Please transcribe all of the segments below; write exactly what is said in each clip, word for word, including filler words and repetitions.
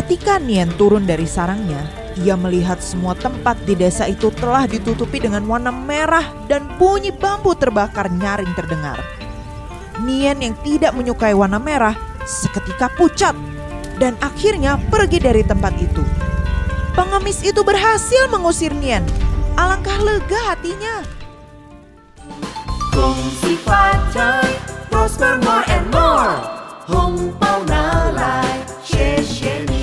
Ketika Nien turun dari sarangnya, ia melihat semua tempat di desa itu telah ditutupi dengan warna merah dan bunyi bambu terbakar nyaring terdengar. Nien yang tidak menyukai warna merah seketika pucat dan akhirnya pergi dari tempat itu. Pengemis itu berhasil mengusir Nien. Alangkah lega hatinya. Kung si Fatay, prosper more and more. Hong Pao Nalai, Xie Xie Ni.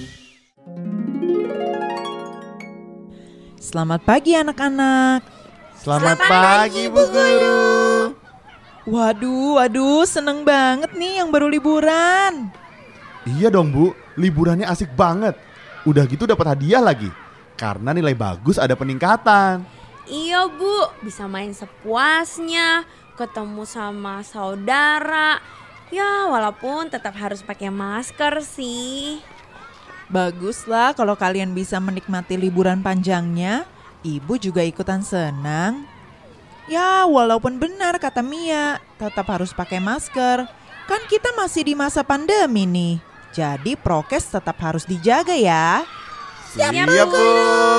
Selamat pagi anak-anak. Selamat, Selamat pagi Bu Guru. Waduh, waduh, seneng banget nih yang baru liburan. Iya dong Bu, liburannya asik banget. Udah gitu dapat hadiah lagi. Karena nilai bagus ada peningkatan. Iya Bu, bisa main sepuasnya, ketemu sama saudara. Ya walaupun tetap harus pakai masker sih. Baguslah kalau kalian bisa menikmati liburan panjangnya. Ibu juga ikutan senang. Ya walaupun benar kata Mia, tetap harus pakai masker. Kan kita masih di masa pandemi nih. Jadi prokes tetap harus dijaga ya. Siap, Siap Bu.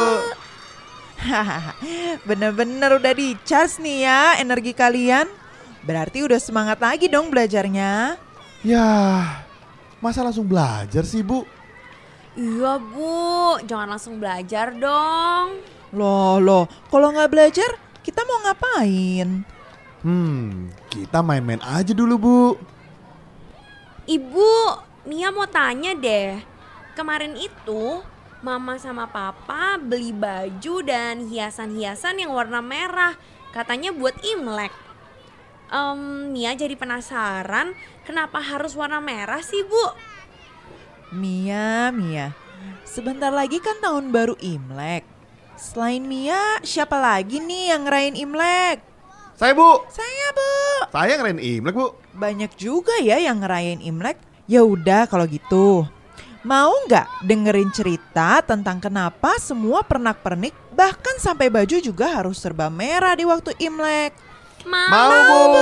Bener-bener udah di-charge nih ya energi kalian. Berarti udah semangat lagi dong belajarnya. Ya, masa langsung belajar sih Bu? Iya Bu, jangan langsung belajar dong. Loh, loh, kalau nggak belajar kita mau ngapain? Hmm, kita main-main aja dulu Bu. Ibu, Mia mau tanya deh. Kemarin itu Mama sama Papa beli baju dan hiasan-hiasan yang warna merah. Katanya buat Imlek. Um, Mia jadi penasaran kenapa harus warna merah sih Bu? Mia, Mia, sebentar lagi kan tahun baru Imlek. Selain Mia, siapa lagi nih yang ngerayain Imlek? Saya Bu. Saya Bu. Saya ngerayain Imlek Bu. Banyak juga ya yang ngerayain Imlek. Ya udah kalau gitu. Mau nggak dengerin cerita tentang kenapa semua pernak-pernik bahkan sampai baju juga harus serba merah di waktu Imlek? Mau, Mau Bu.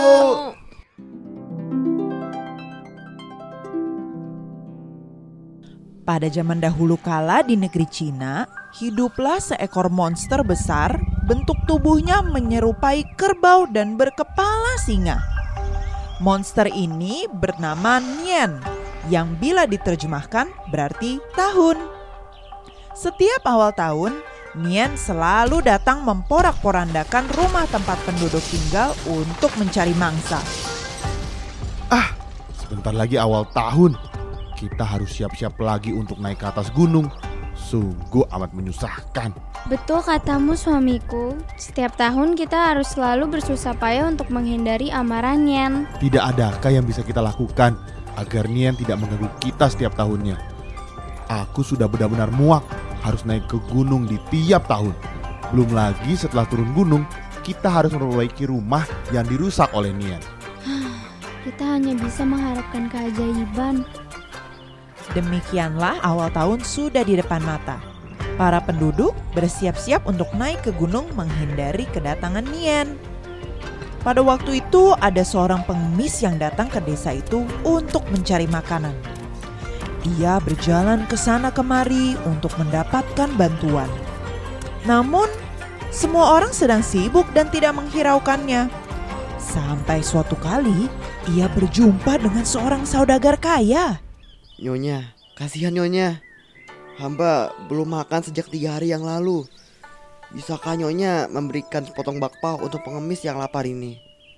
Pada zaman dahulu kala di negeri Cina, hiduplah seekor monster besar, bentuk tubuhnya menyerupai kerbau dan berkepala singa. Monster ini bernama Nien, yang bila diterjemahkan berarti tahun. Setiap awal tahun, Nien selalu datang memporak-porandakan rumah tempat penduduk tinggal untuk mencari mangsa. Ah, sebentar lagi awal tahun. Kita harus siap-siap lagi untuk naik ke atas gunung. Sungguh amat menyusahkan. Betul katamu suamiku. Setiap tahun kita harus selalu bersusah payah untuk menghindari amarah Nien. Tidak adakah yang bisa kita lakukan agar Nien tidak mengganggu kita setiap tahunnya? Aku sudah benar-benar muak harus naik ke gunung di tiap tahun. Belum lagi setelah turun gunung, kita harus memperbaiki rumah yang dirusak oleh Nien. Kita hanya bisa mengharapkan keajaiban. Demikianlah awal tahun sudah di depan mata. Para penduduk bersiap-siap untuk naik ke gunung menghindari kedatangan Nien. Pada waktu itu ada seorang pengemis yang datang ke desa itu untuk mencari makanan. Ia berjalan ke sana kemari untuk mendapatkan bantuan. Namun semua orang sedang sibuk dan tidak menghiraukannya. Sampai suatu kali ia berjumpa dengan seorang saudagar kaya. Nyonya, kasihan Nyonya. Hamba belum makan sejak tiga hari yang lalu. Bisakah Nyonya memberikan sepotong bakpao untuk pengemis yang lapar ini?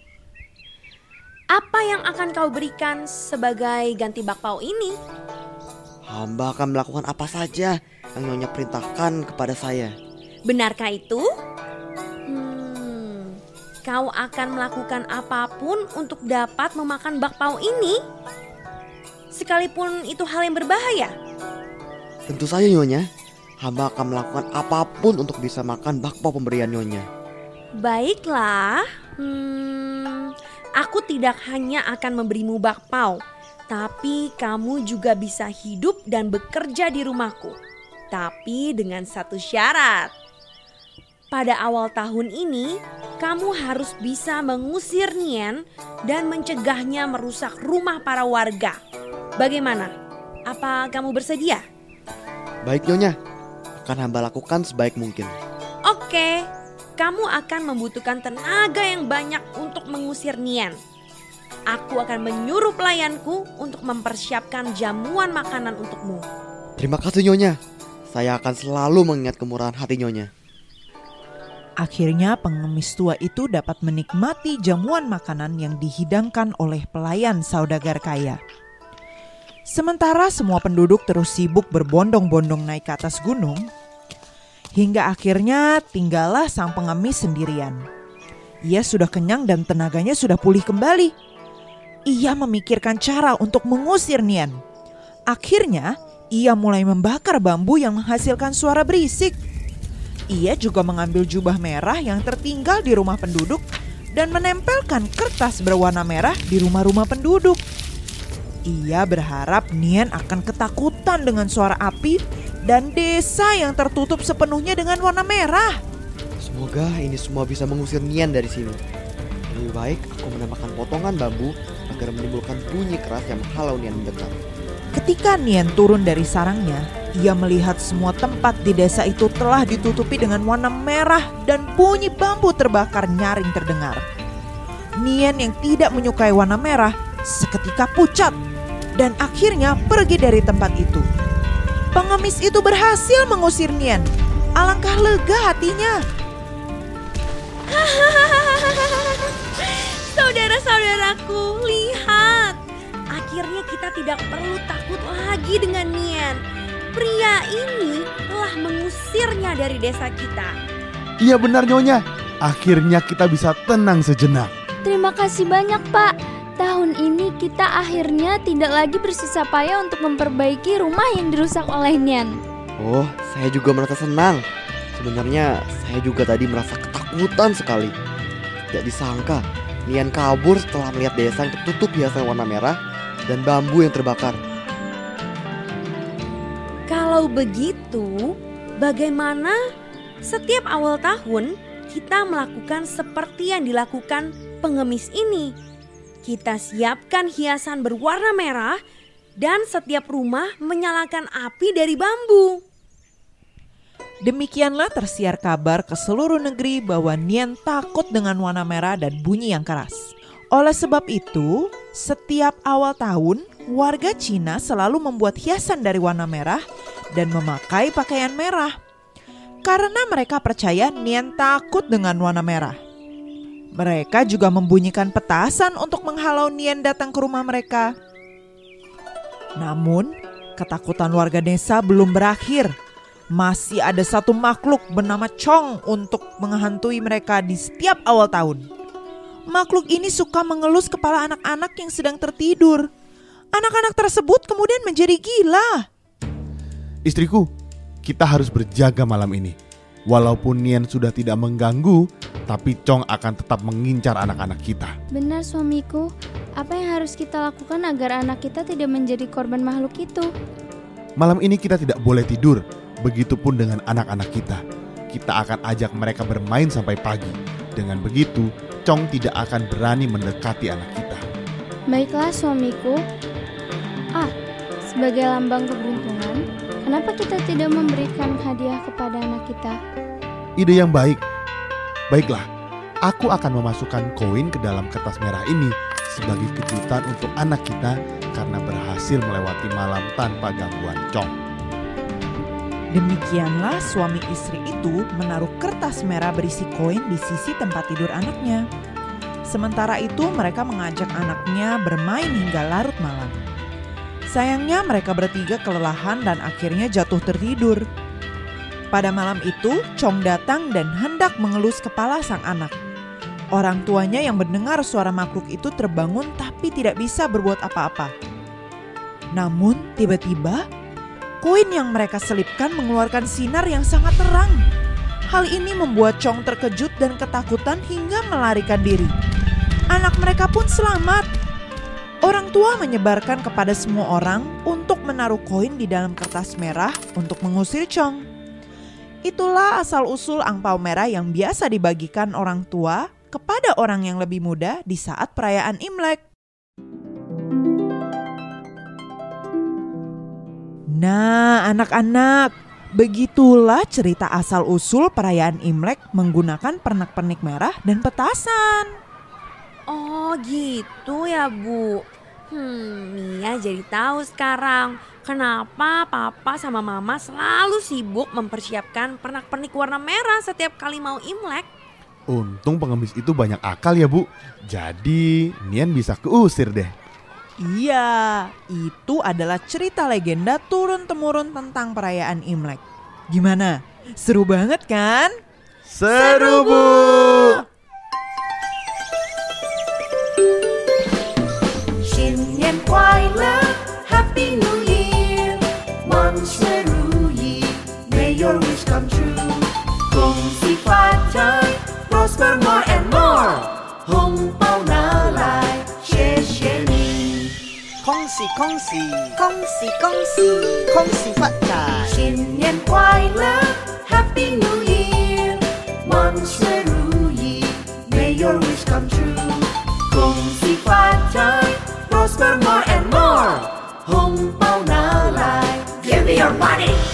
Apa yang akan kau berikan sebagai ganti bakpao ini? Hamba akan melakukan apa saja yang Nyonya perintahkan kepada saya. Benarkah itu? Hmm, kau akan melakukan apapun untuk dapat memakan bakpao ini? Sekalipun itu hal yang berbahaya? Tentu saja Nyonya. Hamba akan melakukan apapun untuk bisa makan bakpao pemberian Nyonya. Baiklah. Hmm, aku tidak hanya akan memberimu bakpao, tapi kamu juga bisa hidup dan bekerja di rumahku. Tapi dengan satu syarat. Pada awal tahun ini, kamu harus bisa mengusir Nien dan mencegahnya merusak rumah para warga. Bagaimana? Apa kamu bersedia? Baik Nyonya, akan hamba lakukan sebaik mungkin. Oke, kamu akan membutuhkan tenaga yang banyak untuk mengusir Nian. Aku akan menyuruh pelayanku untuk mempersiapkan jamuan makanan untukmu. Terima kasih Nyonya, saya akan selalu mengingat kemurahan hati Nyonya. Akhirnya pengemis tua itu dapat menikmati jamuan makanan yang dihidangkan oleh pelayan saudagar kaya. Sementara semua penduduk terus sibuk berbondong-bondong naik ke atas gunung, hingga akhirnya tinggallah sang pengemis sendirian. Ia sudah kenyang dan tenaganya sudah pulih kembali. Ia memikirkan cara untuk mengusir Nian. Akhirnya ia mulai membakar bambu yang menghasilkan suara berisik. Ia juga mengambil jubah merah yang tertinggal di rumah penduduk dan menempelkan kertas berwarna merah di rumah-rumah penduduk. Ia berharap Nian akan ketakutan dengan suara api dan desa yang tertutup sepenuhnya dengan warna merah. Semoga ini semua bisa mengusir Nian dari sini. Lebih baik aku menambahkan potongan bambu agar menimbulkan bunyi keras yang menghalau Nian mendekat. Ketika Nian turun dari sarangnya, ia melihat semua tempat di desa itu telah ditutupi dengan warna merah dan bunyi bambu terbakar nyaring terdengar. Nian yang tidak menyukai warna merah seketika pucat dan akhirnya pergi dari tempat itu. Pengemis itu berhasil mengusir Nian. Alangkah lega hatinya. Saudara-saudaraku, lihat. Akhirnya kita tidak perlu takut lagi dengan Nian. Pria ini telah mengusirnya dari desa kita. Iya benar Nyonya, akhirnya kita bisa tenang sejenak. Terima kasih banyak Pak. Tahun ini kita akhirnya tidak lagi bersusah payah untuk memperbaiki rumah yang dirusak oleh Nian. Oh, saya juga merasa senang. Sebenarnya saya juga tadi merasa ketakutan sekali. Tidak disangka Nian kabur setelah melihat desa yang tertutup hiasan warna merah dan bambu yang terbakar. Kalau begitu, bagaimana setiap awal tahun kita melakukan seperti yang dilakukan pengemis ini? Kita siapkan hiasan berwarna merah dan setiap rumah menyalakan api dari bambu. Demikianlah tersiar kabar ke seluruh negeri bahwa Nian takut dengan warna merah dan bunyi yang keras. Oleh sebab itu, setiap awal tahun warga Cina selalu membuat hiasan dari warna merah dan memakai pakaian merah. Karena mereka percaya Nian takut dengan warna merah. Mereka juga membunyikan petasan untuk menghalau Nian datang ke rumah mereka. Namun, ketakutan warga desa belum berakhir. Masih ada satu makhluk bernama Chong untuk menghantui mereka di setiap awal tahun. Makhluk ini suka mengelus kepala anak-anak yang sedang tertidur. Anak-anak tersebut kemudian menjadi gila. Istriku, kita harus berjaga malam ini. Walaupun Nian sudah tidak mengganggu, tapi Chong akan tetap mengincar anak-anak kita. Benar suamiku, apa yang harus kita lakukan agar anak kita tidak menjadi korban makhluk itu? Malam ini kita tidak boleh tidur. Begitupun dengan anak-anak kita. Kita akan ajak mereka bermain sampai pagi. Dengan begitu, Chong tidak akan berani mendekati anak kita. Baiklah suamiku. Ah, sebagai lambang keberuntungan, kenapa kita tidak memberikan hadiah kepada anak kita? Ide yang baik. Baiklah, aku akan memasukkan koin ke dalam kertas merah ini sebagai kejutan untuk anak kita karena berhasil melewati malam tanpa gangguan Chong. Demikianlah suami istri itu menaruh kertas merah berisi koin di sisi tempat tidur anaknya. Sementara itu mereka mengajak anaknya bermain hingga larut malam. Sayangnya mereka bertiga kelelahan dan akhirnya jatuh tertidur. Pada malam itu Chong datang dan hendak mengelus kepala sang anak. Orang tuanya yang mendengar suara makhluk itu terbangun tapi tidak bisa berbuat apa-apa. Namun tiba-tiba koin yang mereka selipkan mengeluarkan sinar yang sangat terang. Hal ini membuat Chong terkejut dan ketakutan hingga melarikan diri. Anak mereka pun selamat. Orang tua menyebarkan kepada semua orang untuk menaruh koin di dalam kertas merah untuk mengusir Chong. Itulah asal-usul angpau merah yang biasa dibagikan orang tua kepada orang yang lebih muda di saat perayaan Imlek. Nah, anak-anak, begitulah cerita asal-usul perayaan Imlek menggunakan pernak-pernik merah dan petasan. Oh gitu ya Bu. Hmm, Mia jadi tahu sekarang kenapa Papa sama Mama selalu sibuk mempersiapkan pernak-pernik warna merah setiap kali mau Imlek. Untung pengemis itu banyak akal ya Bu. Jadi Nian bisa keusir deh. Iya, itu adalah cerita legenda turun-temurun tentang perayaan Imlek. Gimana? Seru banget kan? Seru Bu. 新年快乐 Happy New Year 万事如意 May your wish come true 恭喜发财 Prosper more and more 红包拿来谢谢你恭喜恭喜恭喜恭喜恭喜发财！ 新年快乐 Happy New Year 万事如意 May your wish come true 恭喜发财 Prosper more and more 红包拿来 Give me your money